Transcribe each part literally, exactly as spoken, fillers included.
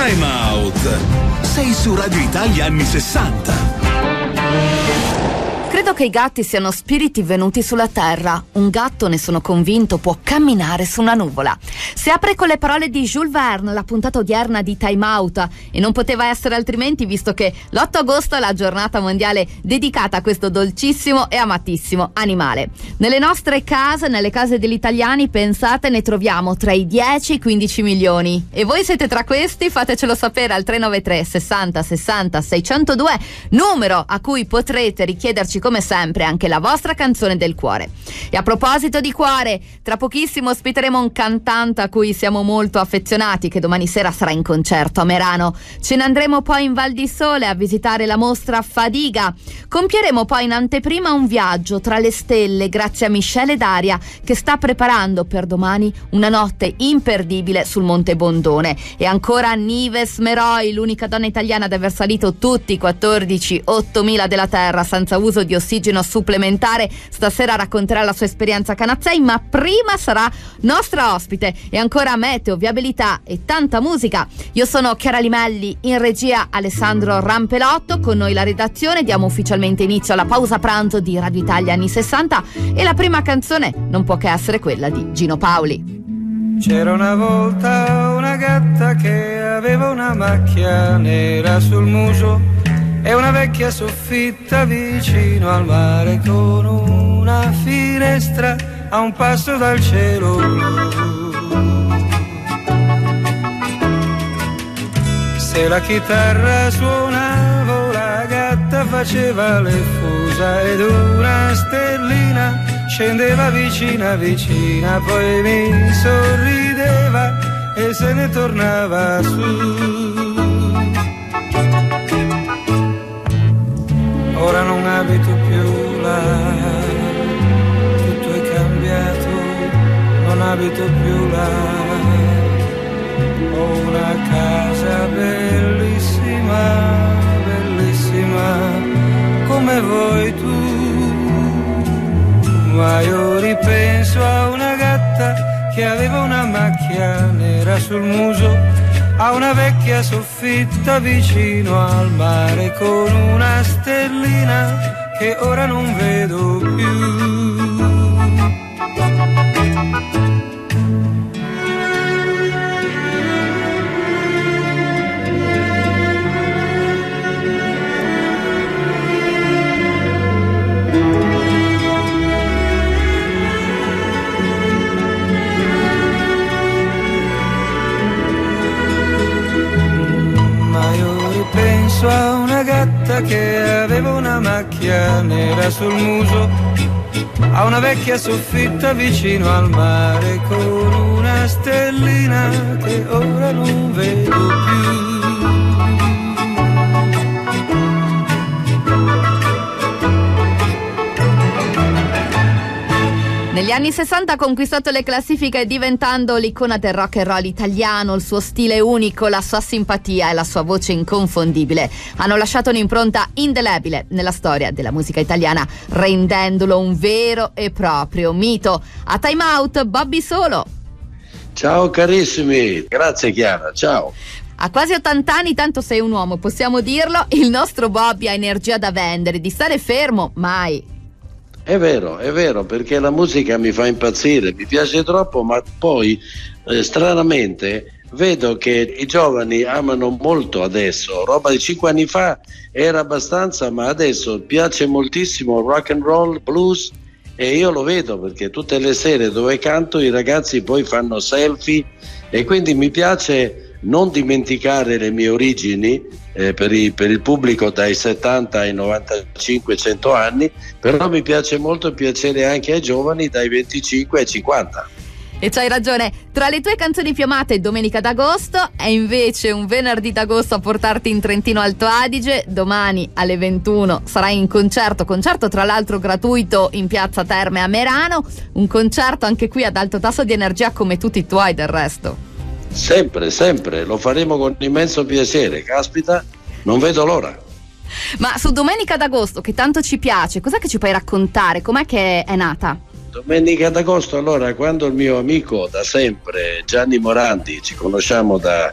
Time Out. Sei su Radio Italia anni sessanta. Credo che i gatti siano spiriti venuti sulla terra. Un gatto, ne sono convinto, può camminare su una nuvola. Si apre con le parole di Jules Verne la puntata odierna di Time Out, e non poteva essere altrimenti, visto che l'otto agosto è la giornata mondiale dedicata a questo dolcissimo e amatissimo animale. Nelle nostre case, nelle case degli italiani, pensate, ne troviamo tra i dieci e i quindici milioni. E voi siete tra questi? Fatecelo sapere al tre nove tre sessanta sessanta seicentodue, numero a cui potrete richiederci come sempre anche la vostra canzone del cuore. E a proposito di cuore, tra pochissimo ospiteremo un cantante a cui siamo molto affezionati, che domani sera sarà in concerto a Merano. Ce ne andremo poi in Val di Sole a visitare la mostra Fadiga. Compieremo poi in anteprima un viaggio tra le stelle grazie a Michele Daria, che sta preparando per domani una notte imperdibile sul Monte Bondone. E ancora Nives Meroi, l'unica donna italiana ad aver salito tutti i quattordici ottomila della Terra senza uso di ossigeno supplementare. Stasera racconterà la sua esperienza a Canazzei, ma prima sarà nostra ospite. E ancora meteo, viabilità e tanta musica. Io sono Chiara Limelli, in regia Alessandro Rampelotto, con noi la redazione. Diamo ufficialmente inizio alla pausa pranzo di Radio Italia anni sessanta, e la prima canzone non può che essere quella di Gino Paoli. C'era una volta una gatta che aveva una macchia nera sul muso e una vecchia soffitta vicino al mare, con una finestra a un passo dal cielo blu. Se la chitarra suonavo, la gatta faceva le fusa ed una stellina scendeva vicina vicina, poi mi sorrideva e se ne tornava su. Ora non abito più là, tutto è cambiato, non abito più là. Ho una casa bellissima, bellissima, come vuoi tu. Ma io ripenso a una gatta che aveva una macchia nera sul muso, a una vecchia soffitta vicino al mare, con una stellina che ora non vedo più. Penso a una gatta che aveva una macchia nera sul muso, a una vecchia soffitta vicino al mare, con una stellina che ora non vedo più. Negli anni sessanta ha conquistato le classifiche, diventando l'icona del rock and roll italiano. Il suo stile unico, la sua simpatia e la sua voce inconfondibile hanno lasciato un'impronta indelebile nella storia della musica italiana, rendendolo un vero e proprio mito. A Time Out, Bobby Solo. Ciao carissimi, grazie Chiara, ciao. A quasi ottanta anni, tanto sei un uomo, possiamo dirlo. Il nostro Bobby ha energia da vendere, di stare fermo mai. È vero, è vero, perché la musica mi fa impazzire, mi piace troppo, ma poi eh, stranamente vedo che i giovani amano molto adesso, roba di cinque anni fa era abbastanza, ma adesso piace moltissimo rock and roll, blues, e io lo vedo perché tutte le sere dove canto i ragazzi poi fanno selfie, e quindi mi piace non dimenticare le mie origini. Eh, per, i, per il pubblico dai settanta ai novantacinque cento anni, però mi piace molto piacere anche ai giovani dai venticinque ai cinquanta. E c'hai ragione, tra le tue canzoni più amate Domenica d'Agosto è invece un venerdì d'agosto a portarti in Trentino Alto Adige. Domani alle ventuno sarai in concerto, concerto tra l'altro gratuito in Piazza Terme a Merano, un concerto anche qui ad alto tasso di energia come tutti i tuoi del resto. Sempre, sempre, lo faremo con immenso piacere, caspita, non vedo l'ora. Ma su Domenica d'Agosto, che tanto ci piace, cos'è che ci puoi raccontare? Com'è che è nata? Domenica d'Agosto, allora, quando il mio amico da sempre, Gianni Morandi, ci conosciamo da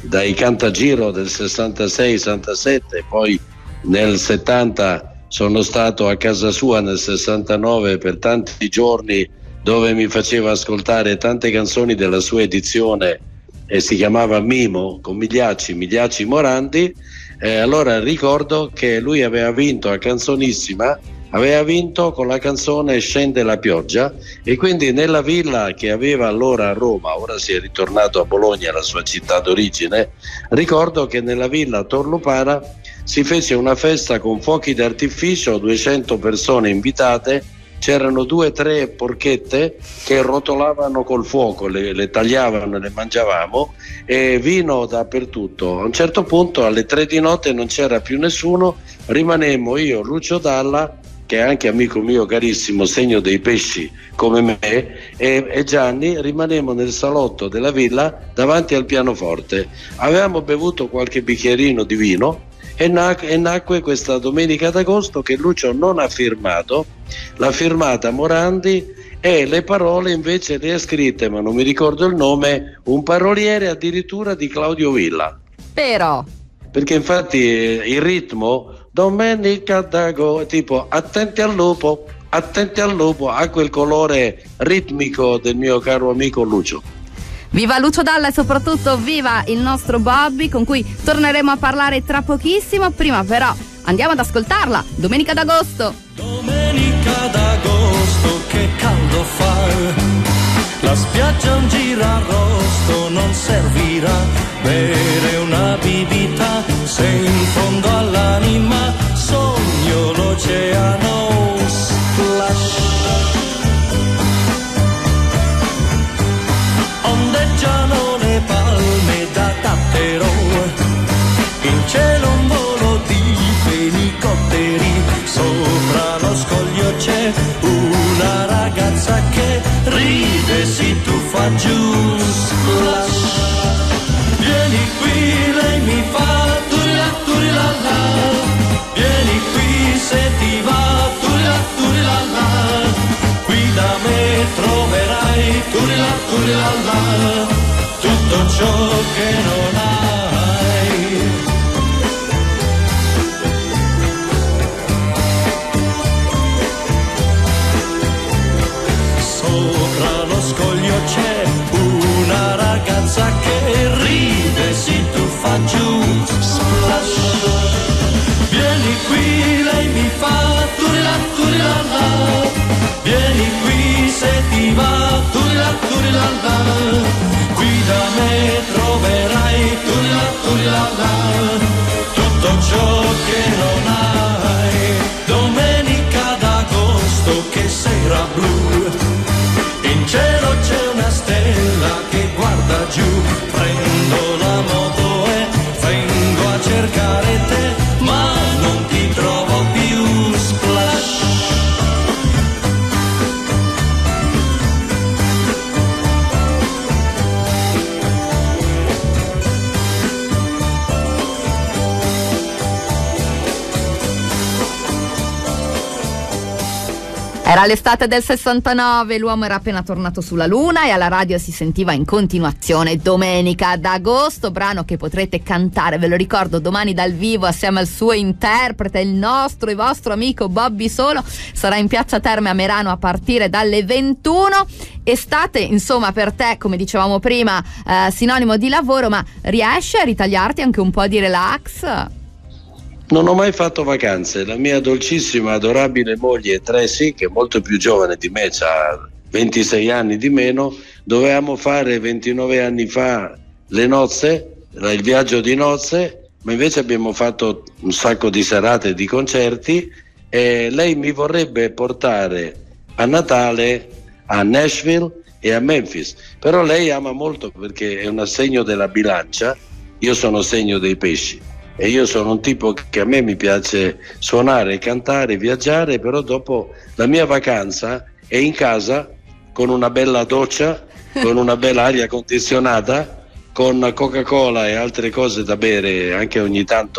dai Cantagiro del sessantasei sessantasette, poi nel settanta sono stato a casa sua nel sessantanove per tanti giorni, dove mi faceva ascoltare tante canzoni della sua edizione e si chiamava Mimo con Migliacci, Migliacci Morandi. Eh, allora ricordo che lui aveva vinto a Canzonissima, aveva vinto con la canzone Scende la pioggia, e quindi nella villa che aveva allora a Roma, ora si è ritornato a Bologna, la sua città d'origine, ricordo che nella villa Torlupara si fece una festa con fuochi d'artificio, duecento persone invitate, c'erano due o tre porchette che rotolavano col fuoco, le, le tagliavano e le mangiavamo, e vino dappertutto. A un certo punto alle tre di notte non c'era più nessuno, rimanemmo io, Lucio Dalla, che è anche amico mio carissimo, segno dei pesci come me, e, e Gianni, rimanemmo nel salotto della villa davanti al pianoforte. Avevamo bevuto qualche bicchierino di vino e, nac- e nacque questa Domenica d'Agosto, che Lucio non ha firmato, l'ha firmata Morandi, e le parole invece le ha scritte, ma non mi ricordo il nome, un paroliere addirittura di Claudio Villa. Però perché infatti il ritmo Domenica d'Agosto, tipo attenti al lupo, attenti al lupo, ha quel colore ritmico del mio caro amico Lucio. Viva Lucio Dalla e soprattutto viva il nostro Bobby, con cui torneremo a parlare tra pochissimo. Prima però andiamo ad ascoltarla, Domenica d'Agosto. Domenica d'agosto, che caldo fa, la spiaggia un girarrosto, non servirà bere una bibita, se in fondo all'anima sogno l'oceano splash. Ondeggiano le palme da Tattero, in cielo un volo di fenicotteri, sopra lo scoglio c'è una ragazza che ride, si tuffa giù, splash. Vieni qui, lei mi fa turila turila la, vieni qui se ti va turila turila la, qui da me troverai turila turila la, tutto ciò che non hai. Sopra lo scoglio c'è una ragazza che ride, si tuffa giù, splash. Vieni qui, lei mi fa turila turila la, vieni qui se ti va turila turila la, qui da me troverai turila turila la, tutto ciò che non hai. Domenica d'agosto, che sera blu, in cielo c'è una stella che guarda giù, prendo la moto e vengo a cercare te, ma non ti trovo più, splash. Era l'estate del sessantanove, l'uomo era appena tornato sulla luna e alla radio si sentiva in continuazione Domenica d'Agosto, brano che potrete cantare, ve lo ricordo, domani dal vivo assieme al suo interprete, il nostro e vostro amico Bobby Solo. Sarà in Piazza Terme a Merano a partire dalle ventuno. Estate, insomma, per te, come dicevamo prima, eh, sinonimo di lavoro, ma riesci a ritagliarti anche un po' di relax? Non ho mai fatto vacanze, la mia dolcissima, adorabile moglie Tracy, che è molto più giovane di me, ha ventisei anni di meno, dovevamo fare ventinove anni fa le nozze, il viaggio di nozze, ma invece abbiamo fatto un sacco di serate, di concerti, e lei mi vorrebbe portare a Natale a Nashville e a Memphis, però lei ama molto perché è un segno della bilancia, io sono segno dei pesci. E io sono un tipo che a me mi piace suonare, cantare, viaggiare, però dopo la mia vacanza è in casa con una bella doccia, con una bella aria condizionata, con Coca-Cola e altre cose da bere anche ogni tanto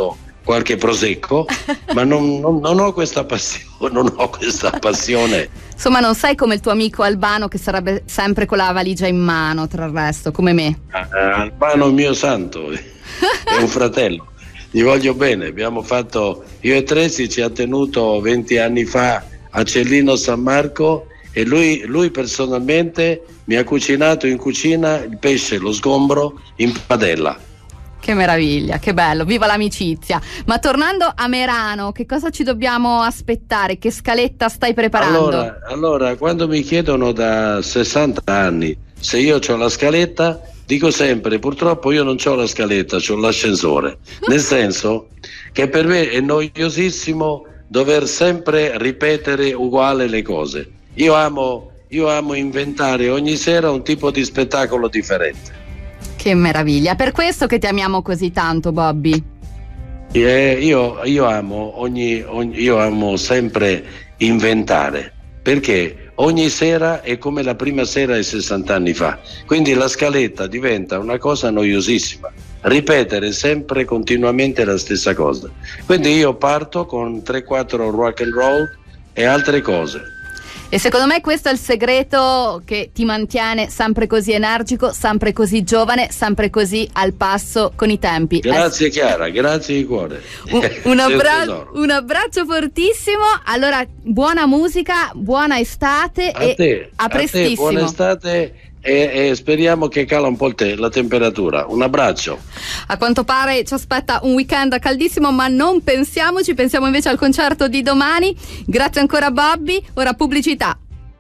qualche prosecco, ma non, non, non ho questa passione, non ho questa passione. Insomma, non sei come il tuo amico Albano che sarebbe sempre con la valigia in mano, tra il resto, come me. Albano è mio santo, è un fratello, gli voglio bene. Abbiamo fatto, io e Tracy ci ha tenuto venti anni fa a Cellino San Marco e lui, lui personalmente mi ha cucinato in cucina il pesce, lo sgombro in padella. Che meraviglia, che bello, viva l'amicizia. Ma tornando a Merano, che cosa ci dobbiamo aspettare? Che scaletta stai preparando? Allora, allora quando mi chiedono da sessanta anni se io ho la scaletta, dico sempre, purtroppo io non ho la scaletta, ho l'ascensore. Nel senso che per me è noiosissimo dover sempre ripetere uguale le cose. Io amo, io amo inventare ogni sera un tipo di spettacolo differente. Che meraviglia, per questo che ti amiamo così tanto, Bobby. Eh, io, io amo ogni, ogni io amo sempre inventare, perché ogni sera è come la prima sera di sessanta anni fa, quindi la scaletta diventa una cosa noiosissima, ripetere sempre continuamente la stessa cosa. Quindi io parto con tre quattro rock and roll e altre cose. E secondo me questo è il segreto che ti mantiene sempre così energico, sempre così giovane, sempre così al passo con i tempi. Grazie Chiara, grazie di cuore. Un, un, abbra- un abbraccio fortissimo. Allora, buona musica, buona estate a e te, a prestissimo. A te, buona estate e, e speriamo che cala un po' il te, la temperatura. Un abbraccio. A quanto pare ci aspetta un weekend caldissimo, ma non pensiamoci, pensiamo invece al concerto di domani. Grazie ancora Bobby, ora pubblicità.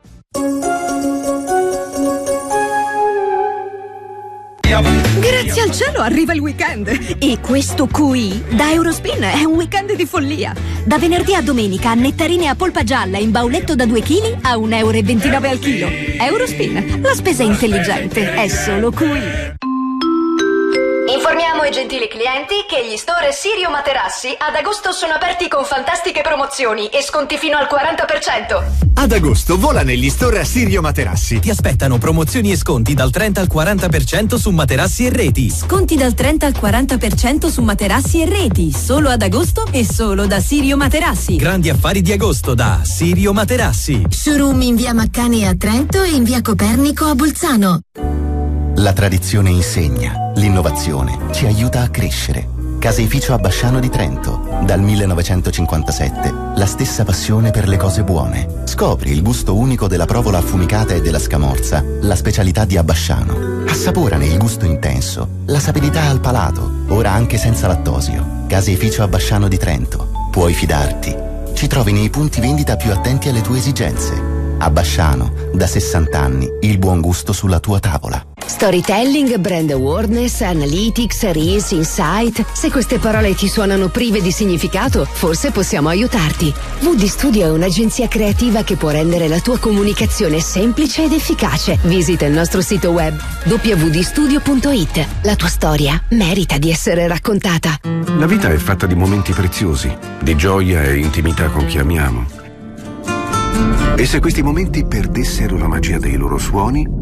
Grazie al cielo arriva il weekend e questo qui da Eurospin è un weekend di follia. Da venerdì a domenica nettarine a polpa gialla in bauletto da due chili a un euro e ventinove al chilo. Eurospin, la spesa intelligente è solo qui. Informiamo i gentili clienti che gli store Sirio Materassi ad agosto sono aperti con fantastiche promozioni e sconti fino al quaranta per cento. Ad agosto vola negli store Sirio Materassi. Ti aspettano promozioni e sconti dal trenta al quaranta per cento su materassi e reti. Sconti dal trenta al quaranta per cento su materassi e reti, solo ad agosto e solo da Sirio Materassi. Grandi affari di agosto da Sirio Materassi. Showroom in via Maccani a Trento e in via Copernico a Bolzano. La tradizione insegna, l'innovazione ci aiuta a crescere. Caseificio Abbasciano di Trento, dal millenovecentocinquantasette, la stessa passione per le cose buone. Scopri il gusto unico della provola affumicata e della scamorza, la specialità di Abbasciano. Assaporane il gusto intenso, la sapidità al palato, ora anche senza lattosio. Caseificio Abbasciano di Trento, puoi fidarti. Ci trovi nei punti vendita più attenti alle tue esigenze. Abbasciano, da sessanta anni, il buon gusto sulla tua tavola. Storytelling, brand awareness, analytics, reels, insight. Se queste parole ti suonano prive di significato, forse possiamo aiutarti. V D Studio è un'agenzia creativa che può rendere la tua comunicazione semplice ed efficace. Visita il nostro sito web w w w punto studio punto i t. La tua storia merita di essere raccontata. La vita è fatta di momenti preziosi, di gioia e intimità con chi amiamo. E se questi momenti perdessero la magia dei loro suoni?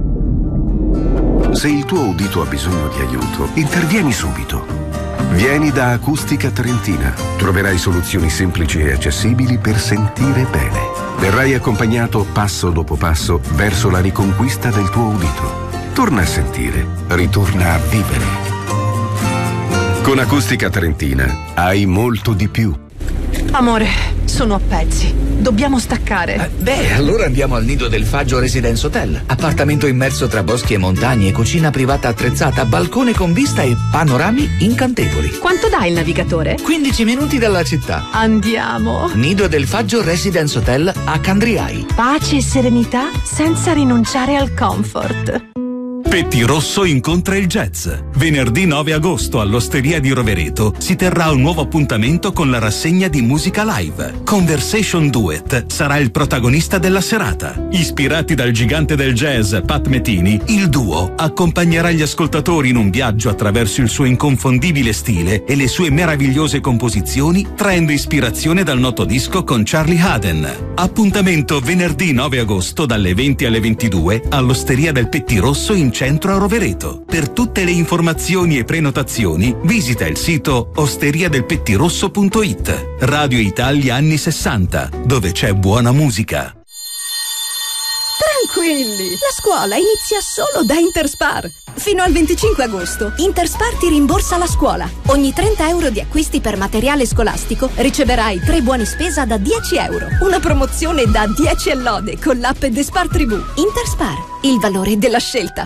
Se il tuo udito ha bisogno di aiuto, intervieni subito. Vieni da Acustica Trentina. Troverai soluzioni semplici e accessibili per sentire bene. Verrai accompagnato passo dopo passo verso la riconquista del tuo udito. Torna a sentire, ritorna a vivere. Con Acustica Trentina hai molto di più. Amore, sono a pezzi. Dobbiamo staccare. Eh, beh, allora andiamo al Nido del Faggio Residence Hotel. Appartamento immerso tra boschi e montagne, cucina privata attrezzata, balcone con vista e panorami incantevoli. Quanto dà il navigatore? quindici minuti dalla città. Andiamo. Nido del Faggio Residence Hotel a Candriai. Pace e serenità senza rinunciare al comfort. Pettirosso incontra il jazz. Venerdì nove agosto all'Osteria di Rovereto si terrà un nuovo appuntamento con la rassegna di musica live. Conversation Duet sarà il protagonista della serata. Ispirati dal gigante del jazz Pat Metheny, il duo accompagnerà gli ascoltatori in un viaggio attraverso il suo inconfondibile stile e le sue meravigliose composizioni, traendo ispirazione dal noto disco con Charlie Haden. Appuntamento venerdì nove agosto dalle venti alle ventidue all'Osteria del Pettirosso in centro centro a Rovereto. Per tutte le informazioni e prenotazioni visita il sito osteria del pettirosso punto it. Radio Italia anni sessanta, dove c'è buona musica. Tranquilli, la scuola inizia solo da Interspar. Fino al venticinque agosto, Interspar ti rimborsa la scuola. Ogni trenta euro di acquisti per materiale scolastico riceverai tre buoni spesa da dieci euro. Una promozione da dieci e lode con l'app Despar Tribù. Interspar, il valore della scelta.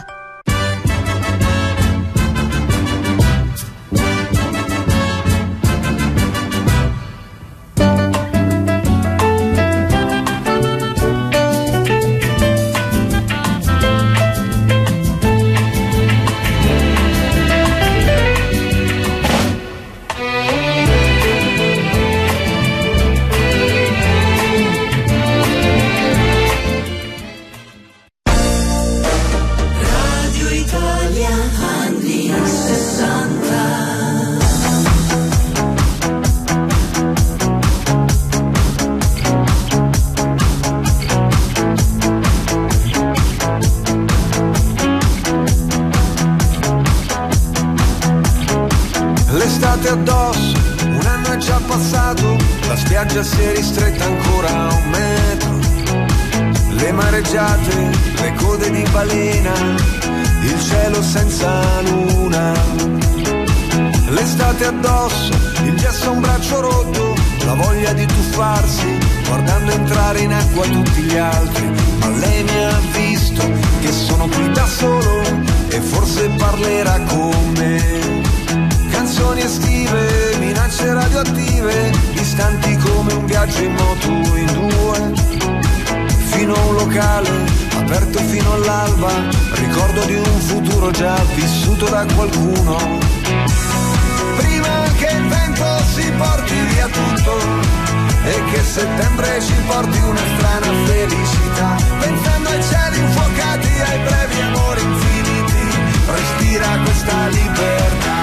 Addosso, un anno è già passato, la spiaggia si è ristretta ancora a un metro, le mareggiate, le code di balena, il cielo senza luna, l'estate addosso, il gesso a un braccio rotto, la voglia di tuffarsi, guardando entrare in acqua tutti gli altri, ma lei mi ha visto che sono qui da solo e forse parlerà con me. Canzoni estive, minacce radioattive, distanti come un viaggio in moto in due. Fino a un locale, aperto fino all'alba, ricordo di un futuro già vissuto da qualcuno. Prima che il vento si porti via tutto e che settembre ci porti una strana felicità, pensando ai cieli infuocati, ai brevi amori infiniti, respira questa libertà.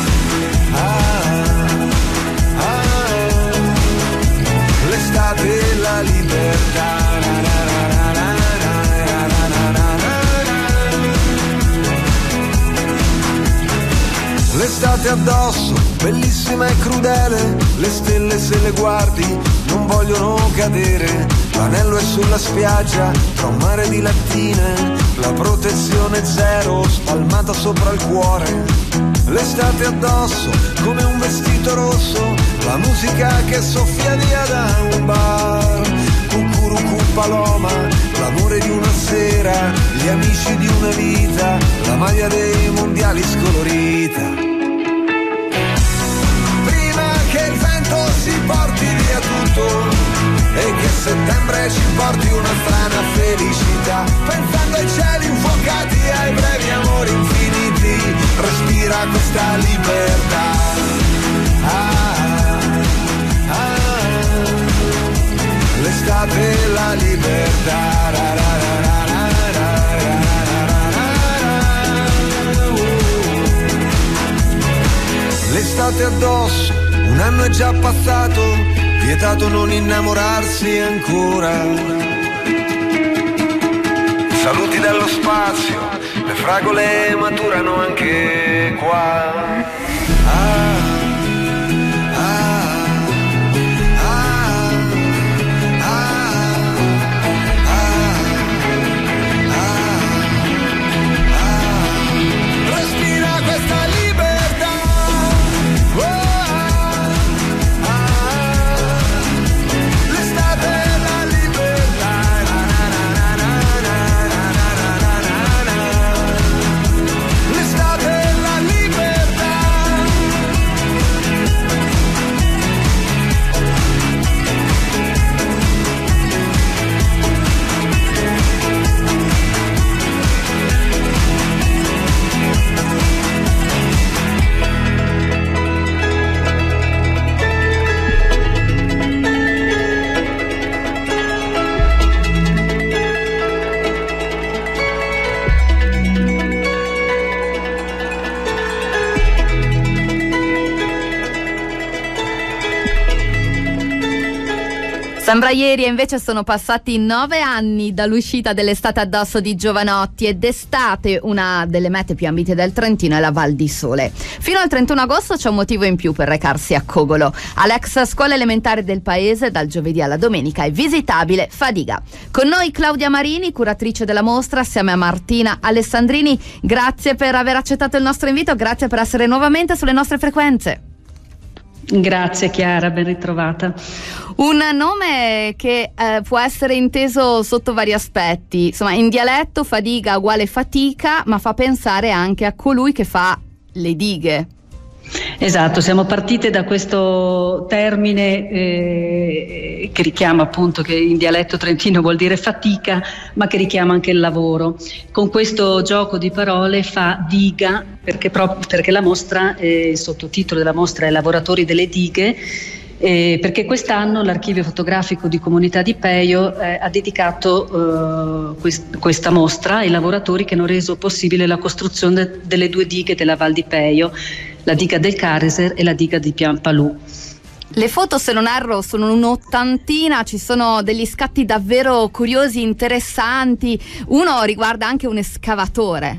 Ah, ah, l'estate e la libertà. L'estate addosso, bellissima e crudele, le stelle se le guardi non vogliono cadere, l'anello è sulla spiaggia tra un mare di lattine, la protezione zero spalmata sopra il cuore. L'estate addosso, come un vestito rosso, la musica che soffia via da un bar. Cucurucu paloma, l'amore di una sera, gli amici di una vita, la maglia dei mondiali scolorita. Prima che il vento si porti via tutto e che settembre ci porti una strana felicità, pensando ai cieli infuocati, ai brevi amori infiniti, respira questa libertà. Ah, ah, l'estate e la libertà. Ra, ra, ra, ra, ra, ra, ra, ra, uh. L'estate addosso, un anno è già passato, vietato non innamorarsi ancora. Saluti dallo spazio, le fragole maturano anche qua. Ah, l'estate e la libertà. Sembra ieri e invece sono passati nove anni dall'uscita dell'Estate addosso di Jovanotti, ed d'estate una delle mete più ambite del Trentino è la Val di Sole. Fino al trentuno agosto c'è un motivo in più per recarsi a Cogolo. All'ex scuola elementare del paese, dal giovedì alla domenica, è visitabile Fadiga. Con noi Claudia Marini, curatrice della mostra, assieme a Martina Alessandrini. Grazie per aver accettato il nostro invito, grazie per essere nuovamente sulle nostre frequenze. Grazie Chiara, ben ritrovata. Un nome che eh, può essere inteso sotto vari aspetti. Insomma, in dialetto Fadiga uguale fatica, ma fa pensare anche a colui che fa le dighe. Esatto, siamo partite da questo termine eh, che richiama appunto, che in dialetto trentino vuol dire fatica, ma che richiama anche il lavoro. Con questo gioco di parole fa diga, perché, proprio, perché la mostra, eh, il sottotitolo della mostra è Lavoratori delle dighe, eh, perché quest'anno l'Archivio Fotografico di Comunità di Pejo eh, ha dedicato eh, quest- questa mostra ai lavoratori che hanno reso possibile la costruzione delle due dighe della Val di Pejo, la diga del Careser e la diga di Piampalù. Le foto, se non erro, sono un'ottantina, ci sono degli scatti davvero curiosi, interessanti. Uno riguarda anche un escavatore.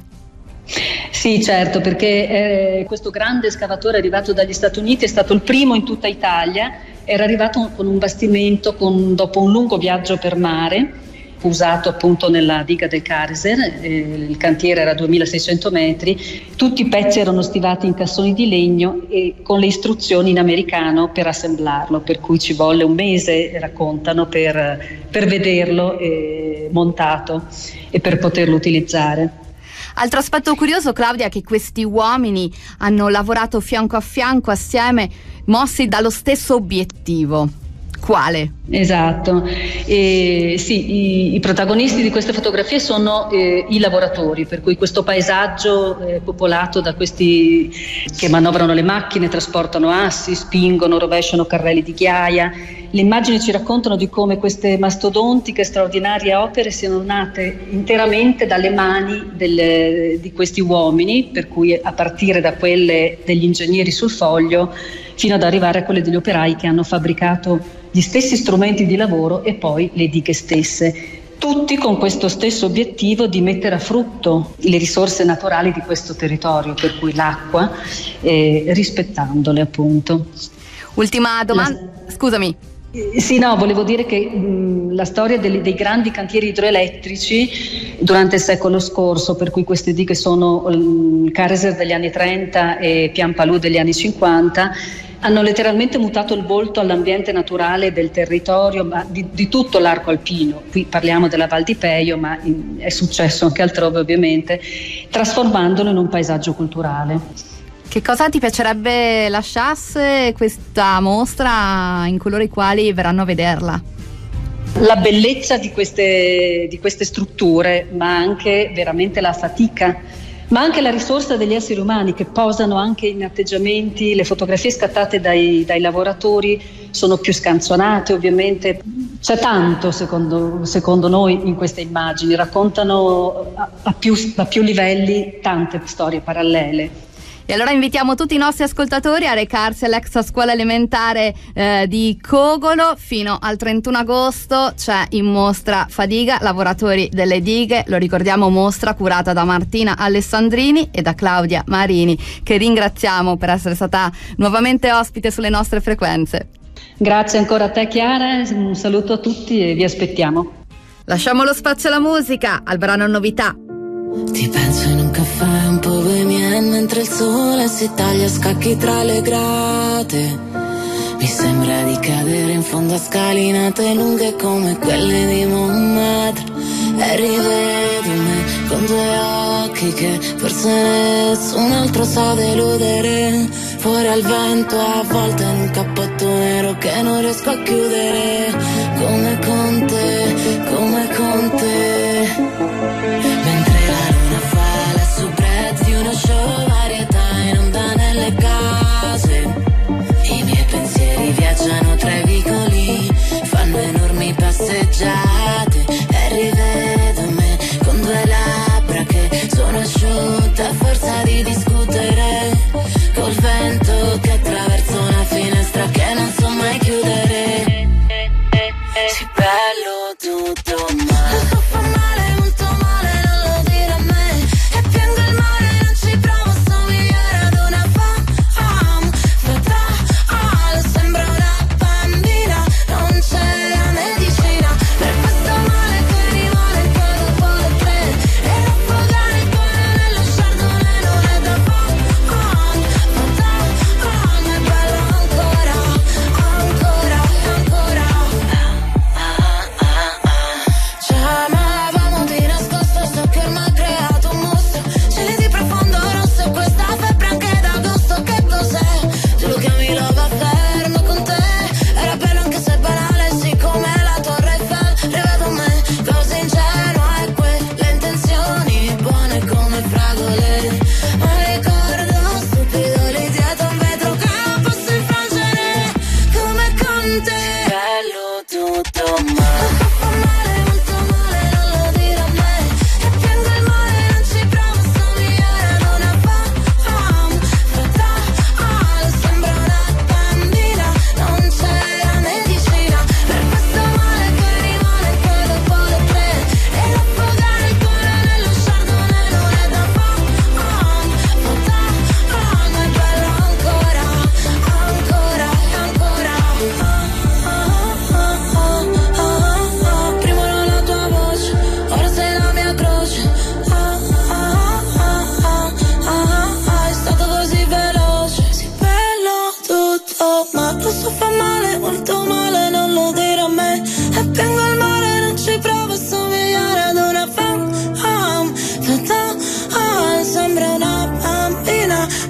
Sì, certo, perché eh, questo grande escavatore arrivato dagli Stati Uniti è stato il primo in tutta Italia. Era arrivato con un bastimento con, dopo un lungo viaggio per mare, usato appunto nella diga del Careser, eh, il cantiere era duemilaseicento metri, tutti i pezzi erano stivati in cassoni di legno e con le istruzioni in americano per assemblarlo, per cui ci volle un mese, raccontano, per, per vederlo eh, montato e per poterlo utilizzare. Altro aspetto curioso, Claudia, è che questi uomini hanno lavorato fianco a fianco assieme, mossi dallo stesso obiettivo. Quale? Esatto, e, sì, i, i protagonisti di queste fotografie sono eh, i lavoratori, per cui questo paesaggio eh, popolato da questi che manovrano le macchine, trasportano assi, spingono, rovesciano carrelli di ghiaia. Le immagini ci raccontano di come queste mastodontiche straordinarie opere siano nate interamente dalle mani delle, di questi uomini, per cui a partire da quelle degli ingegneri sul foglio fino ad arrivare a quelle degli operai che hanno fabbricato gli stessi strumenti di lavoro e poi le dighe stesse, tutti con questo stesso obiettivo di mettere a frutto le risorse naturali di questo territorio, per cui l'acqua, eh, rispettandole appunto. Ultima domanda, La... scusami. Eh, sì, no, volevo dire che mh, la storia dei, dei grandi cantieri idroelettrici durante il secolo scorso, per cui queste dighe sono il Careser degli anni trenta e Piampalù degli anni cinquanta, hanno letteralmente mutato il volto all'ambiente naturale del territorio, ma di, di tutto l'arco alpino. Qui parliamo della Val di Pejo, ma in, è successo anche altrove ovviamente, trasformandolo in un paesaggio culturale. Che cosa ti piacerebbe lasciasse questa mostra in coloro i quali verranno a vederla? La bellezza di queste, di queste strutture, ma anche veramente la fatica, ma anche la risorsa degli esseri umani che posano anche in atteggiamenti. Le fotografie scattate dai, dai lavoratori sono più scanzonate, ovviamente. C'è tanto, secondo, secondo noi, in queste immagini, raccontano a, a, più, a più livelli tante storie parallele. E allora invitiamo tutti i nostri ascoltatori a recarsi all'ex scuola elementare eh, di Cogolo. Fino al trentuno agosto c'è in mostra Fadiga, lavoratori delle dighe. Lo ricordiamo, mostra curata da Martina Alessandrini e da Claudia Marini, che ringraziamo per essere stata nuovamente ospite sulle nostre frequenze. Grazie ancora a te Chiara, un saluto a tutti e vi aspettiamo. Lasciamo lo spazio alla musica, al brano Novità. Ti penso in un caffè un po' bohemien mentre il sole si taglia a scacchi tra le grate. Mi sembra di cadere in fondo a scalinate lunghe come quelle di Montmartre. E rivedo me con due occhi che forse nessun altro sa deludere. Fuori al vento a volte in un cappotto nero che non riesco a chiudere. Come con te, come con te. Show varietà in onda nelle case. I miei pensieri viaggiano tra i vicoli, fanno enormi passeggiate. E rivedo me con due labbra che sono asciutte a forza di discutere, col vento che attraversa una finestra che non so mai chiudere.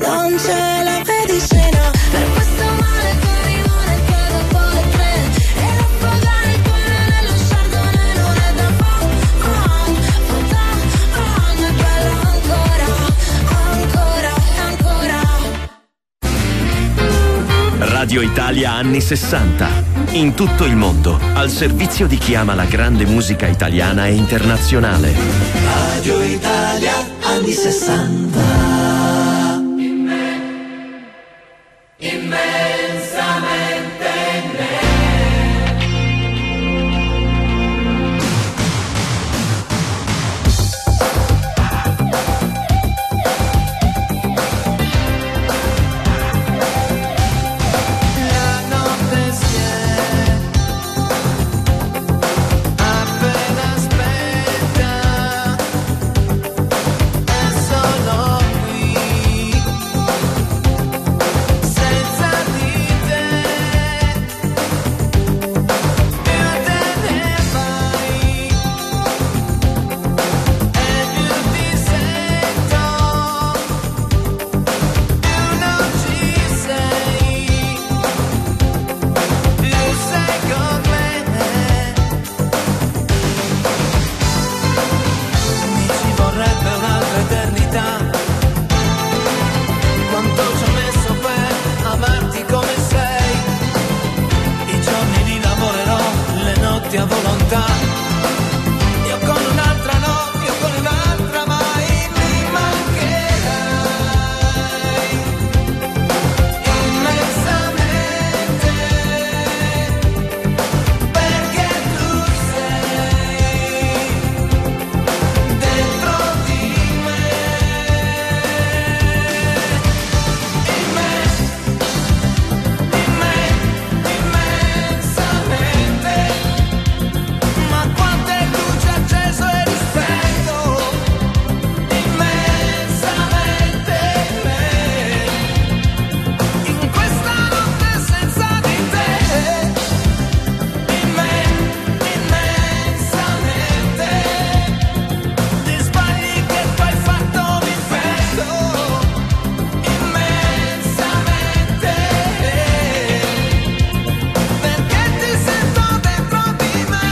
non c'è la medicina per questo male che rimane che dopo le tre e affogare il cuore nello chardonnay non è da fare. È bello ancora, ancora, ancora. Radio Italia anni sessanta. In tutto il mondo, al servizio di chi ama la grande musica italiana e internazionale. Radio Italia anni sessanta. Immensamente a volontà. Io con un'altra no, io con un'altra mai mi mancherai immensamente, perché tu sei dentro di me, in me, in me, immensamente. Ma quanto è luce acceso e rispetto immensamente in questa notte senza di te, in me, immensamente, gli sbagli che tu hai fatto mi perdo immensamente, perché ti sento dentro di me.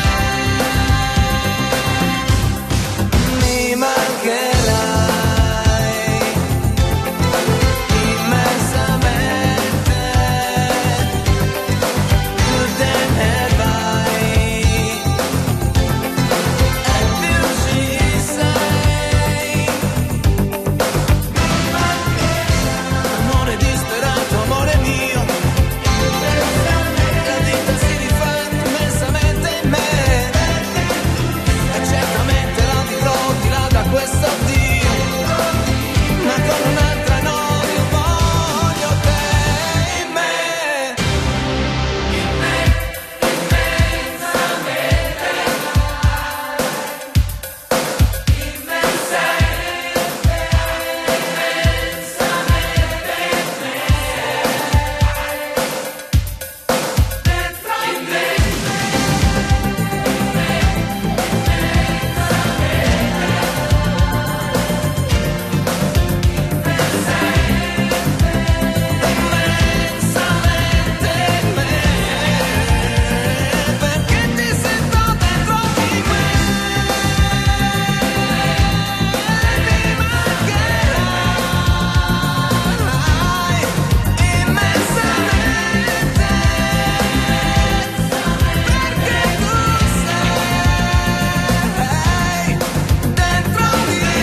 Mi mancherai immensamente, più te ne vai e più ci sei. Mi mancherai, amore disperato, amore mio, la vita si rifà immensamente in me. E certamente la vivrò di là da questo Dio, ma con un'altra no, io voglio te in me, in me, immensamente, perché ti sento dentro di me. Mi mancherai immensamente, perché tu sei dentro di me.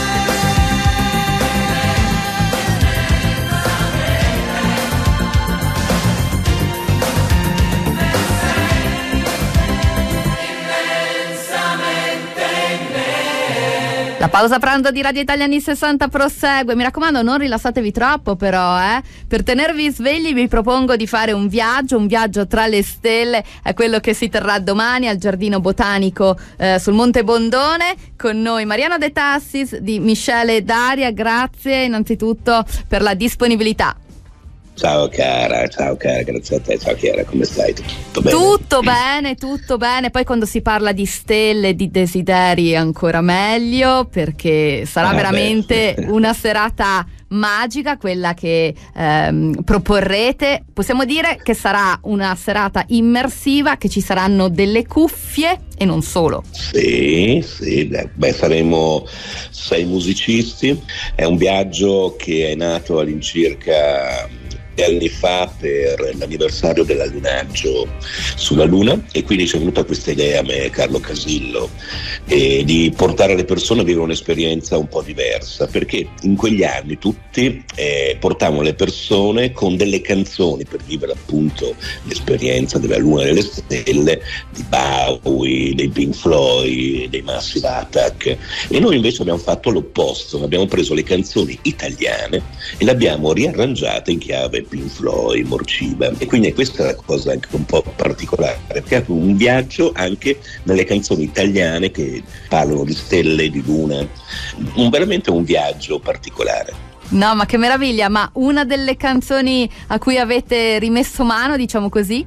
La pausa pranzo di Radio Italia anni sessanta prosegue. Mi raccomando, non rilassatevi troppo però, eh. Per tenervi svegli vi propongo di fare un viaggio, un viaggio tra le stelle. È quello che si terrà domani al Giardino Botanico eh, sul Monte Bondone. Con noi Mariano De Tassis di Michele e Daria. Grazie innanzitutto per la disponibilità. Ciao cara, ciao cara, grazie a te, ciao Chiara, come stai? Tutto bene? Tutto bene, tutto bene. Poi quando si parla di stelle, di desideri ancora meglio, perché sarà Ah, veramente beh. una serata magica, quella che ehm, proporrete. Possiamo dire che sarà una serata immersiva, che ci saranno delle cuffie e non solo. Sì, sì, beh, saremo sei musicisti. È un viaggio che è nato all'incirca anni fa per l'anniversario dell'allunaggio sulla Luna, e quindi ci è venuta questa idea a me, Carlo Casillo, eh, di portare le persone a vivere un'esperienza un po' diversa, perché in quegli anni tutti eh, portavano le persone con delle canzoni per vivere appunto l'esperienza della Luna e delle stelle, di Bowie, dei Pink Floyd, dei Massive Attack, e noi invece abbiamo fatto l'opposto, abbiamo preso le canzoni italiane e le abbiamo riarrangiate in chiave Pink Floyd, Morciba, e quindi questa è la cosa anche un po' particolare, perché è un viaggio anche nelle canzoni italiane che parlano di stelle, di luna, un, veramente un viaggio particolare. No, ma che meraviglia! Ma una delle canzoni a cui avete rimesso mano, diciamo così?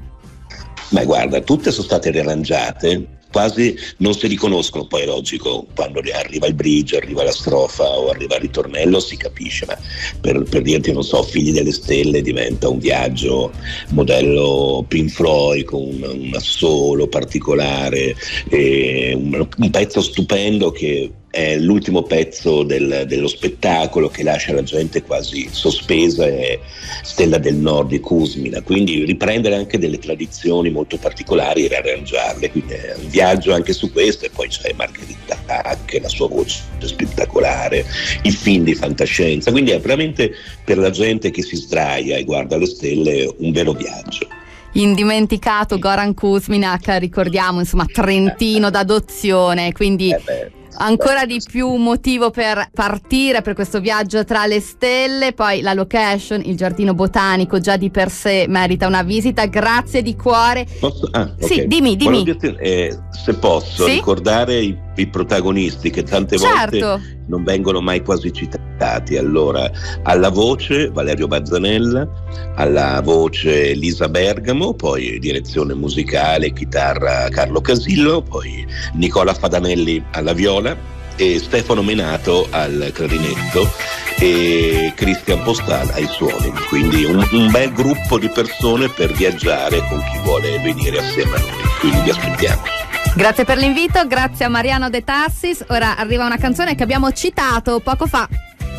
Ma guarda, tutte sono state riarrangiate, quasi non si riconoscono, poi è logico, quando arriva il bridge, arriva la strofa o arriva il ritornello si capisce, ma per, per dirti, non so, Figli delle Stelle diventa un viaggio modello Pink Floyd con un, un assolo particolare, e un, un pezzo stupendo che è l'ultimo pezzo del, dello spettacolo, che lascia la gente quasi sospesa, è Stella del Nord di Kuzmina, quindi riprendere anche delle tradizioni molto particolari e riarrangiarle, quindi è un viaggio anche su questo. E poi c'è Margherita Hack, la sua voce spettacolare, il film di fantascienza, quindi è veramente per la gente che si sdraia e guarda le stelle un vero viaggio. Indimenticato Goran Kuzminak, ricordiamo, insomma, trentino d'adozione, quindi eh beh, ancora di più motivo per partire per questo viaggio tra le stelle. Poi la location, il giardino botanico, già di per sé merita una visita. Grazie di cuore. Posso? Ah, sì, okay. dimmi, dimmi. Dirti, eh, se posso sì? ricordare i, i protagonisti che tante certo. volte non vengono mai quasi citati. Allora, alla voce Valerio Bazzanella, alla voce Lisa Bergamo, poi direzione musicale, chitarra Carlo Casillo, poi Nicola Fadanelli alla viola e Stefano Menato al clarinetto e Cristian Postal ai suoni. Quindi un, un bel gruppo di persone per viaggiare con chi vuole venire assieme a noi, quindi vi aspettiamo. Grazie per l'invito, grazie a Mariano De Tassis. Ora arriva una canzone che abbiamo citato poco fa.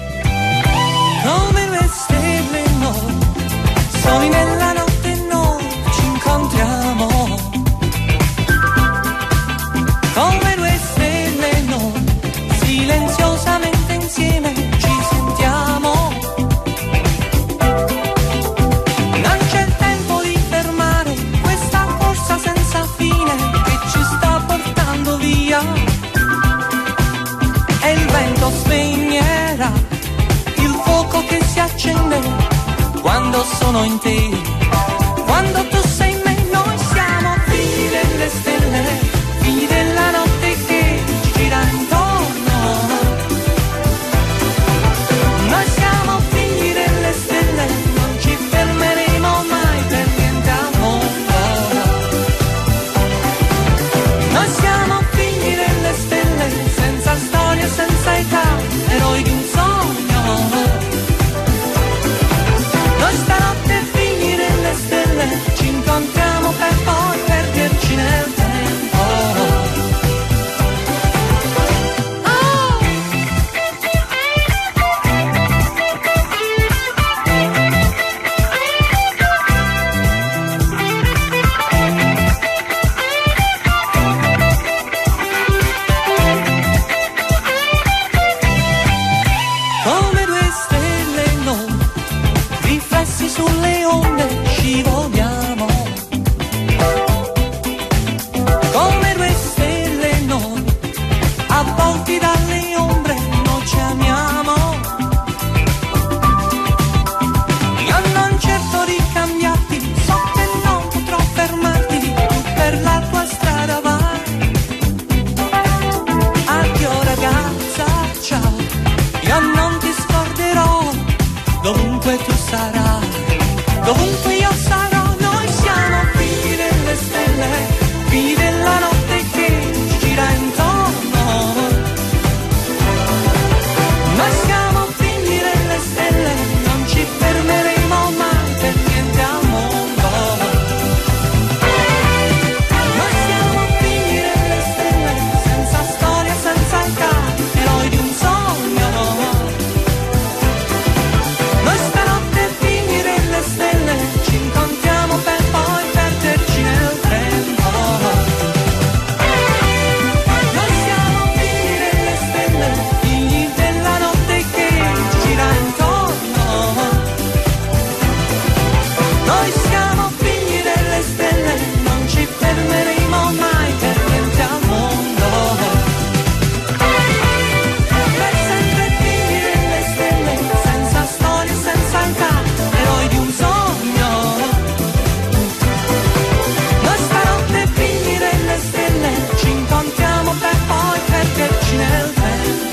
Come le stelle noi, soli nella notte noi ci incontriamo. Come due stelle noi, silenziosamente insieme ci sentiamo. Non c'è tempo di fermare questa corsa senza fine che ci sta portando via. E il vento spegnerà il fuoco che si accende quando sono in te, quando tu sei in me. Noi siamo figli delle stelle, figli della notte che ci gira intorno. Noi siamo figli delle stelle, non ci fermeremo mai per niente al mondo. Noi siamo figli delle stelle, senza storia, senza età, eroi di un sogno. Noi stanotte figli delle stelle ci incontriamo per poi perderci nel tempo. Oh! Come due stelle noi, riflessi sulle onde scivoliamo. Come due stelle noi, avvolti dalle ombre noi ci amiamo. Io non cerco di cambiarti, so che non potrò fermarti, tu per la tua strada vai. Addio ragazza, ciao, io non ti scorderò, dovunque tu sarai, dovunque io sarò. Noi siamo figli delle stelle, figli della notte che ci gira intorno. Noi siamo figli delle stelle, Noi siamo figli delle stelle, non ci fermeremo mai per niente al mondo. Per sempre figli delle stelle, senza storia, senza età, eroi di un sogno. Noi stanotte figli delle stelle, ci incontriamo per poi perderci nel tempo.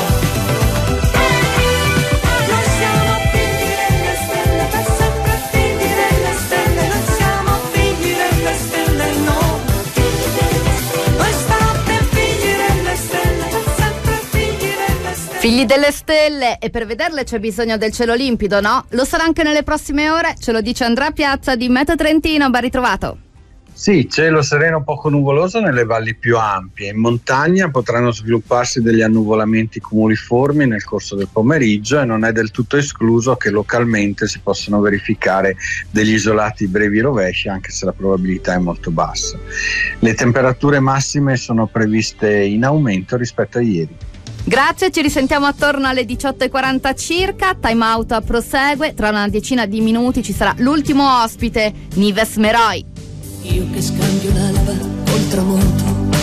Noi siamo figli delle stelle, per sempre figli delle stelle. Noi siamo figli delle stelle, no. Noi stanotte figli delle stelle, per sempre figli delle stelle. Figli delle stelle, e per vederle c'è bisogno del cielo limpido, no? Lo sarà anche nelle prossime ore, ce lo dice Andrea Piazza di Meteo Trentino. Ben ritrovato. Sì, cielo sereno poco nuvoloso nelle valli più ampie. In montagna potranno svilupparsi degli annuvolamenti cumuliformi nel corso del pomeriggio e non è del tutto escluso che localmente si possano verificare degli isolati brevi rovesci, anche se la probabilità è molto bassa. Le temperature massime sono previste in aumento rispetto a ieri. Grazie, ci risentiamo attorno alle diciotto e quaranta circa. Time Out prosegue, tra una decina di minuti ci sarà l'ultimo ospite, Nives Meroi. Io che scambio l'alba col tramonto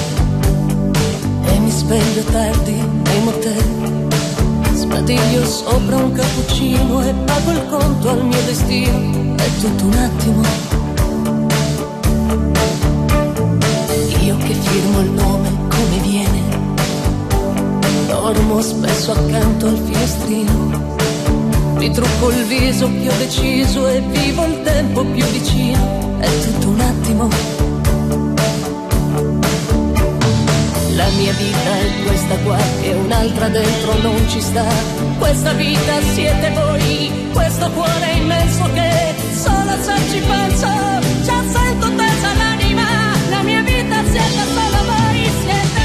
e mi sveglio tardi nei motel, sbadiglio sopra un cappuccino e pago il conto al mio destino. È tutto un attimo. Io che firmo il nome come viene, dormo spesso accanto al finestrino, mi trucco il viso che ho deciso e vivo il tempo più vicino. È tutto un attimo. La mia vita è questa qua e un'altra dentro non ci sta. Questa vita siete voi, questo cuore immenso che solo se ci penso già sento tesa l'anima. La mia vita siete solo voi, siete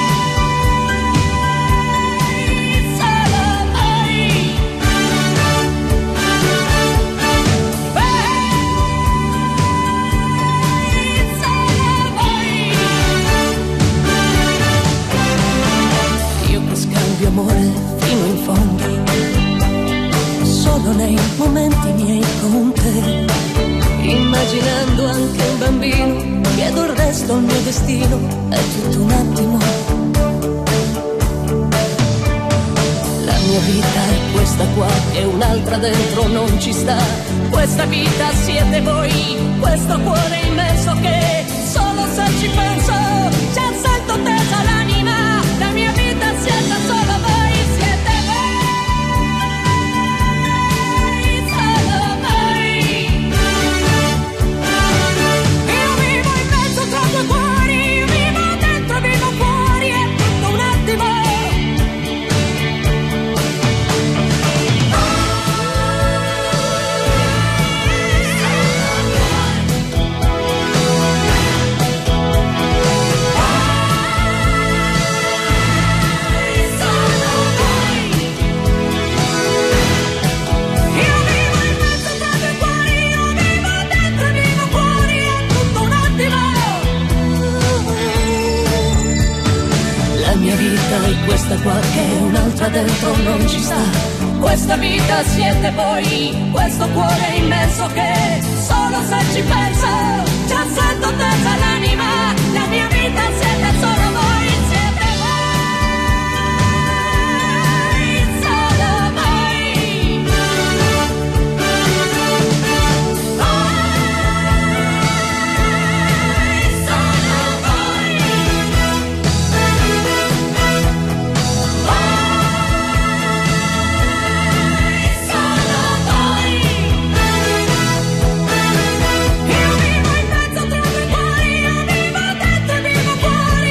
amore fino in fondo, solo nei momenti miei con te, immaginando anche un bambino, chiedo il resto al mio destino. È tutto un attimo. La mia vita è questa qua e un'altra dentro non ci sta. Questa vita siete voi, questo cuore immenso che solo se ci penso già sento tesa l'anima. La mia vita siete solo voi, siete voi, solo voi. Io vivo in mezzo tra due cuori, io vivo dentro, vivo fuori, è tutto un attimo. E questa qua che un'altra dentro non ci sta. Questa vita siete voi, questo cuore immenso che solo se ci penso già sento tesa l'anima. La mia vita siete solo voi, siete voi, solo voi. Io vivo in mezzo tra due cuori, io vivo dentro e vivo fuori.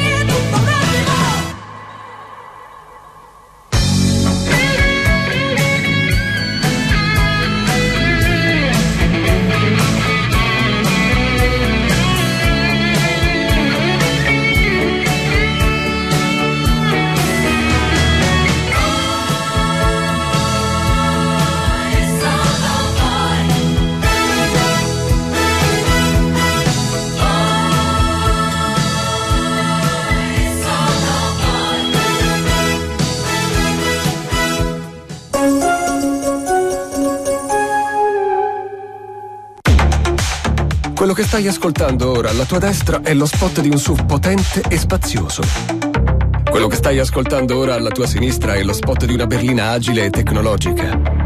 Quello che stai ascoltando ora alla tua destra è lo spot di un S U V potente e spazioso. Quello che stai ascoltando ora alla tua sinistra è lo spot di una berlina agile e tecnologica.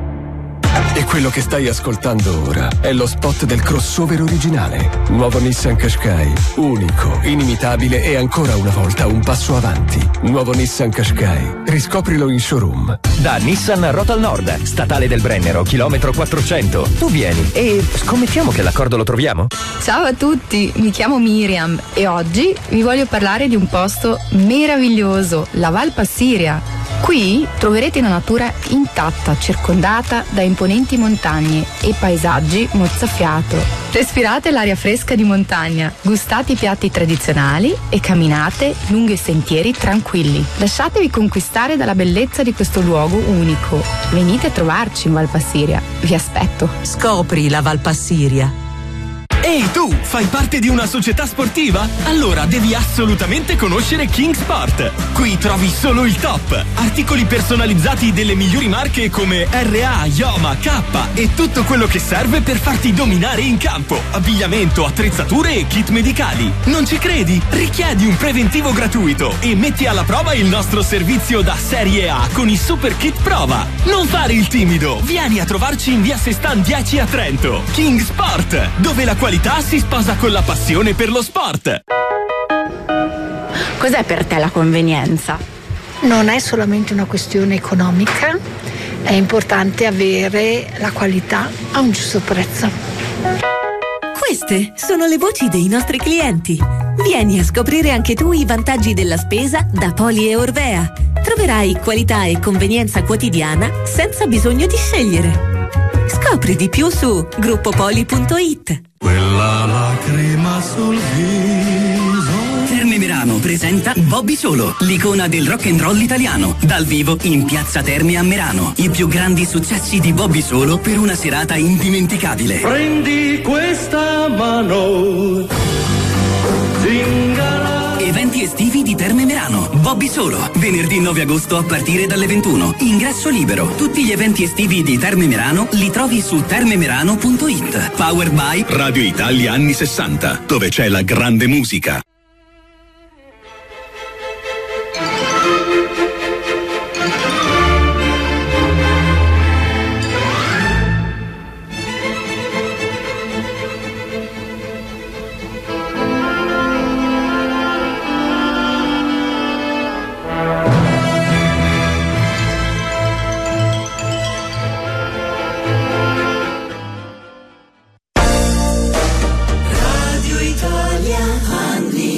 E quello che stai ascoltando ora è lo spot del crossover originale. Nuovo Nissan Qashqai, unico, inimitabile e ancora una volta un passo avanti. Nuovo Nissan Qashqai, riscoprilo in showroom. Da Nissan Rotal Nord, statale del Brennero, chilometro quattrocento. Tu vieni e scommettiamo che l'accordo lo troviamo? Ciao a tutti, mi chiamo Miriam e oggi vi voglio parlare di un posto meraviglioso, la Val Passiria. Qui troverete una natura intatta, circondata da imponenti montagne e paesaggi mozzafiato. Respirate l'aria fresca di montagna, gustate i piatti tradizionali e camminate lungo i sentieri tranquilli. Lasciatevi conquistare dalla bellezza di questo luogo unico. Venite a trovarci in Val Passiria, vi aspetto. Scopri la Val Passiria. Ehi tu, fai parte di una società sportiva? Allora devi assolutamente conoscere King Sport. Qui trovi solo il top. Articoli personalizzati delle migliori marche come R A, Yoma, K e tutto quello che serve per farti dominare in campo. Abbigliamento, attrezzature e kit medicali. Non ci credi? Richiedi un preventivo gratuito e metti alla prova il nostro servizio da Serie A con i Super Kit Prova. Non fare il timido. Vieni a trovarci in via Sestan dieci a Trento. King Sport, dove la qualità si sposa con la passione per lo sport. Cos'è per te la convenienza? Non è solamente una questione economica, è importante avere la qualità a un giusto prezzo. Queste sono le voci dei nostri clienti. Vieni a scoprire anche tu i vantaggi della spesa da Poli e Orvea. Troverai qualità e convenienza quotidiana senza bisogno di scegliere. Scopri di più su gruppo poli punto it. Quella lacrima sul viso. Terme Merano presenta Bobby Solo, l'icona del rock and roll italiano, dal vivo in Piazza Terme a Merano. I più grandi successi di Bobby Solo per una serata indimenticabile. Prendi questa mano, zingara. Eventi estivi di Terme Merano. Bobby Solo, venerdì nove agosto a partire dalle ventuno. Ingresso libero. Tutti gli eventi estivi di Terme Merano li trovi su termemerano punto it. Powered by Radio Italia anni sessanta, dove c'è la grande musica. Radio Italia anni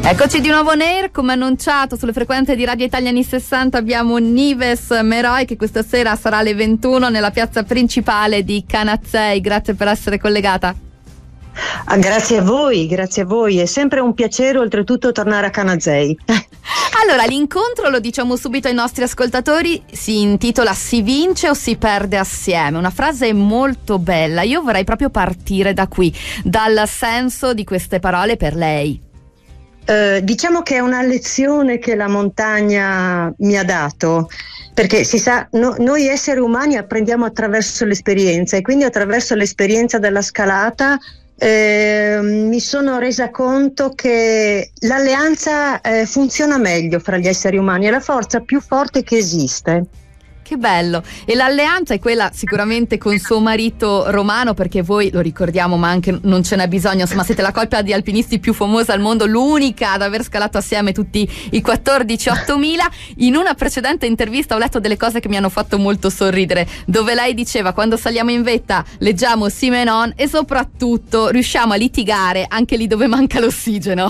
Eccoci di nuovo on air, come annunciato sulle frequenze di Radio Italia anni sessanta abbiamo Nives Meroi che questa sera sarà alle ventuno nella piazza principale di Canazzei. Grazie per essere collegata. Ah, grazie a voi, grazie a voi, è sempre un piacere oltretutto tornare a Canazzei. Allora, l'incontro, lo diciamo subito ai nostri ascoltatori, si intitola Si vince o si perde assieme, una frase molto bella. Io vorrei proprio partire da qui, dal senso di queste parole per lei. Uh, diciamo che è una lezione che la montagna mi ha dato, perché si sa, no, noi esseri umani apprendiamo attraverso l'esperienza e quindi attraverso l'esperienza della scalata eh, mi sono resa conto che l'alleanza eh, funziona meglio fra gli esseri umani, è la forza più forte che esiste. Che bello! E l'alleanza è quella sicuramente con suo marito Romano, perché voi lo ricordiamo, ma anche non ce n'è bisogno, insomma siete la coppia di alpinisti più famosa al mondo, l'unica ad aver scalato assieme tutti i quattordici ottomila. In una precedente intervista ho letto delle cose che mi hanno fatto molto sorridere, dove lei diceva: quando saliamo in vetta leggiamo Simenon e soprattutto riusciamo a litigare anche lì dove manca l'ossigeno.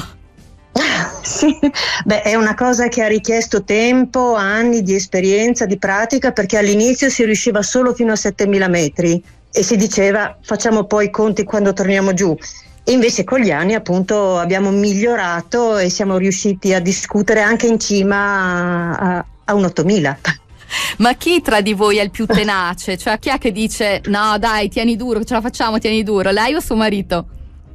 Sì, beh, è una cosa che ha richiesto tempo, anni di esperienza, di pratica, perché all'inizio si riusciva solo fino a settemila metri e si diceva facciamo poi i conti quando torniamo giù. E invece con gli anni appunto abbiamo migliorato e siamo riusciti a discutere anche in cima a, a un ottomila. Ma chi tra di voi è il più tenace? Cioè chi è che dice no dai, tieni duro, ce la facciamo, tieni duro, lei o suo marito?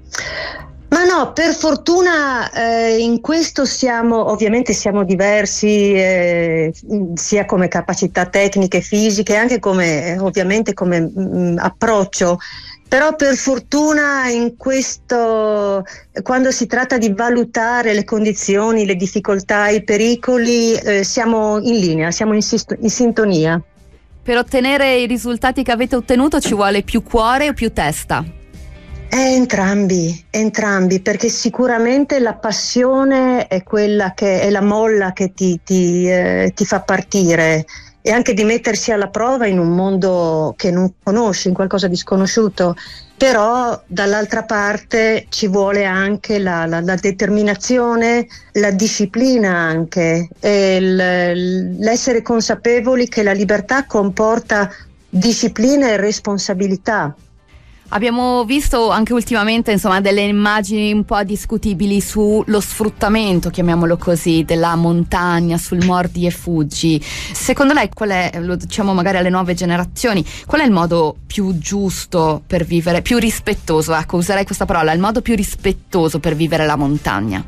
Ma no, per fortuna eh, in questo siamo, ovviamente siamo diversi eh, sia come capacità tecniche, fisiche, anche come ovviamente come mh, approccio, però per fortuna in questo, quando si tratta di valutare le condizioni, le difficoltà, i pericoli, eh, siamo in linea, siamo in, sist- in sintonia. Per ottenere i risultati che avete ottenuto ci vuole più cuore o più testa? Eh, entrambi, entrambi, perché sicuramente la passione è quella che è la molla che ti, ti, eh, ti fa partire, e anche di mettersi alla prova in un mondo che non conosci, in qualcosa di sconosciuto. Però dall'altra parte ci vuole anche la, la, la determinazione, la disciplina anche, e il, l'essere consapevoli che la libertà comporta disciplina e responsabilità. Abbiamo visto anche ultimamente insomma delle immagini un po' discutibili sullo sfruttamento, chiamiamolo così, della montagna, sul mordi e fuggi. Secondo lei qual è, lo diciamo magari alle nuove generazioni, qual è il modo più giusto per vivere, più rispettoso, ecco userei questa parola, il modo più rispettoso per vivere la montagna?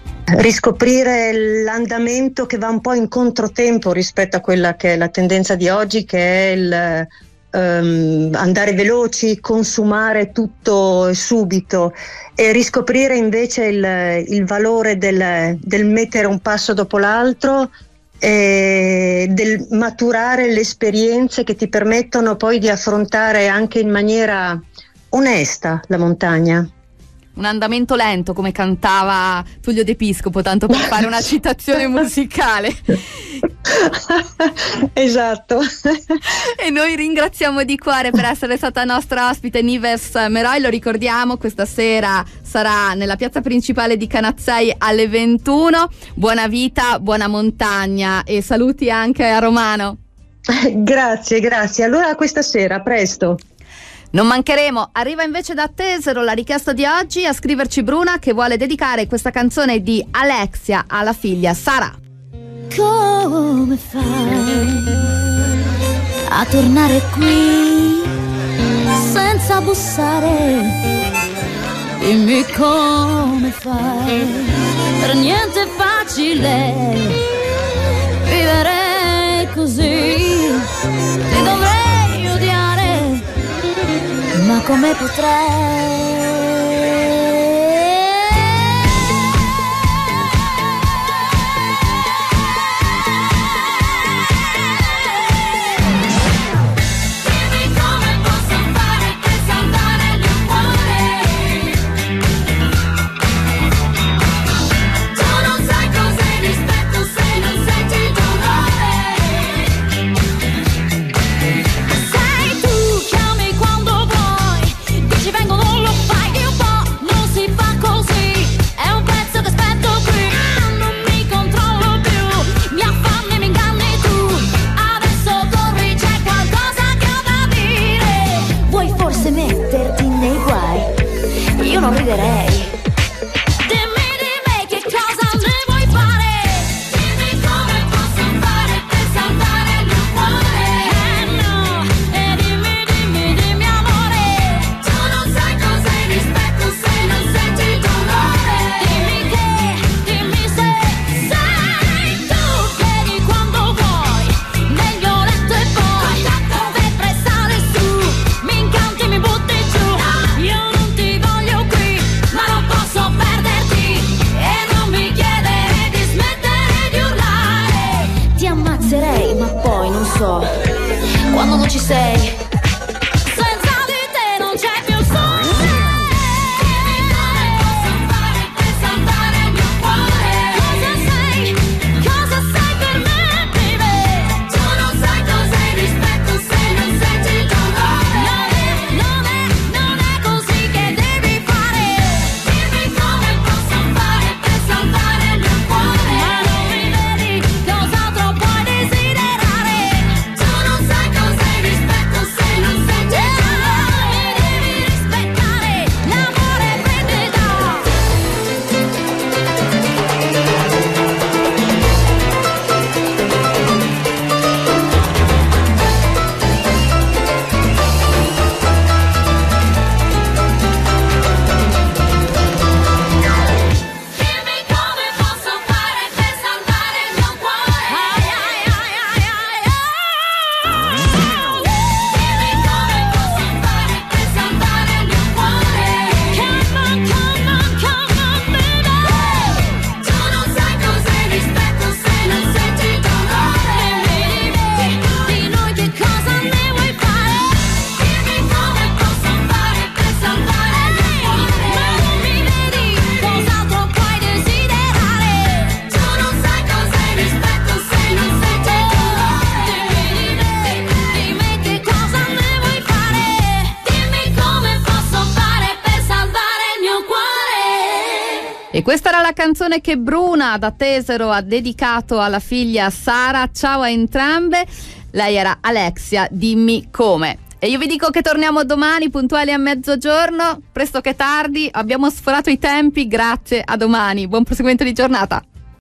Riscoprire l'andamento che va un po' in controtempo rispetto a quella che è la tendenza di oggi, che è il Um, andare veloci, consumare tutto subito, e riscoprire invece il, il valore del, del mettere un passo dopo l'altro e del maturare le esperienze che ti permettono poi di affrontare anche in maniera onesta la montagna. Un andamento lento, come cantava Tullio De Piscopo, tanto per fare una citazione musicale. Esatto. E noi ringraziamo di cuore per essere stata nostra ospite Nives Meroi. Lo ricordiamo, questa sera sarà nella piazza principale di Canazzei alle ventuno. Buona vita, buona montagna e saluti anche a Romano. Grazie, grazie. Allora a questa sera, a presto. Non mancheremo. Arriva invece da Tesero la richiesta di oggi, a scriverci Bruna che vuole dedicare questa canzone di Alexia alla figlia Sara. Come fai a tornare qui senza bussare? Dimmi come fai, per niente è facile vivere così. Ti dovrei odiare, ma come potrei? Sei tu, chiami quando vuoi, dici vengo, non lo fai. so, quando non ci sei, senza di te non c'è più sole. Dimmi come posso fare per salvare il mio cuore. Cosa sei, cosa sei per me, baby? Tu non sai cos'è il rispetto se non senti il dolore. Non è, non è, non è così che devi fare. Dimmi come posso fare per salvare il mio cuore. Ma non mi vedi, cos'altro puoi desiderare? Tu non sai cos'è il rispetto se non senti il dolore. Mi devi rispettare, l'amore è vendetta. Dimmi come posso fare per salvare il mio cuore. Ai ai ai ai ai ai. Dimmi come posso fare per salvare il mio cuore. Come on, come on, come on, baby. Tu non sai cos'è il rispetto se non senti il dolore. Dimmi, di noi che cosa ne vuoi fare? Dimmi come posso fare per salvare il mio cuore. Ma non mi vedi, cos'altro puoi desiderare? Tu non sai cos'è il rispetto se non senti il dolore. Dimmi di me, di me che cosa ne vuoi fare? Dimmi come posso fare per salvare il mio cuore. E questa era la canzone che Bruna da Tesero ha dedicato alla figlia Sara. Ciao a entrambe. Lei era Alexia, dimmi come. E io vi dico che torniamo domani puntuali a mezzogiorno, presto che tardi. Abbiamo sforato i tempi, grazie, a domani. Buon proseguimento di giornata.